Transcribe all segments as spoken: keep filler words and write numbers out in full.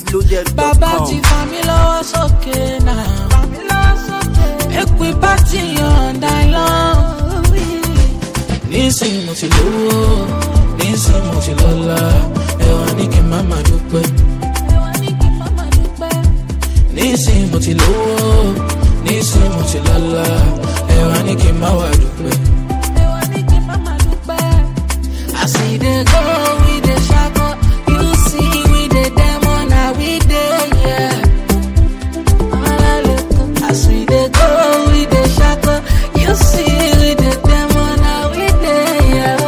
loaded dot com. Bàbá ti fa mi lọ́wọ́ sókè náà. Èpè party all night long. Nísìnyí mo ti lówó, nísìnyí mo ti lọ́lá. Ẹ̀wọ̀n ní kí n má má dúpẹ́. Nísìnyí mo ti lówó, nísìnyí mo ti lọ́lá. Ẹ̀wọ̀n ní kí n má wá dúpẹ́. I see the go with the shadow. You see with the demon, now we there, yeah. I see the go with the shadow. You see with the demon, now we there, yeah.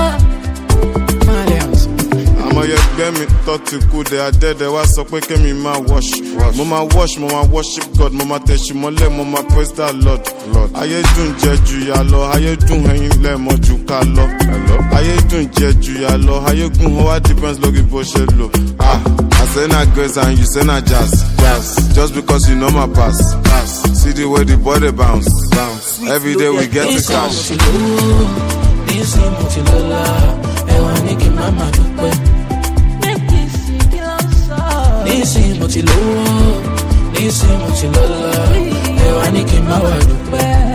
I'ma get me thought to good, they are dead, they was so quick, me ma wash. Mama wash, mama worship God, mama teshi mole, mama praise the Lord. Lord. Aye dun jeju ya lo, aye dun hen le moju ka lo. Aye dun jeju ya lo, aye gun ho depends logi bo she lo. Ah, I say na grace and you say na jazz. Jazz. Just because you know my past. Pass. See the way the body bounce. Bounce. Every day we get the cash. Nísìnyí mo ti lówó, nísìnyí mo ti lọ́lá, ẹ̀wọ̀n ní kí n má wá dúpẹ́.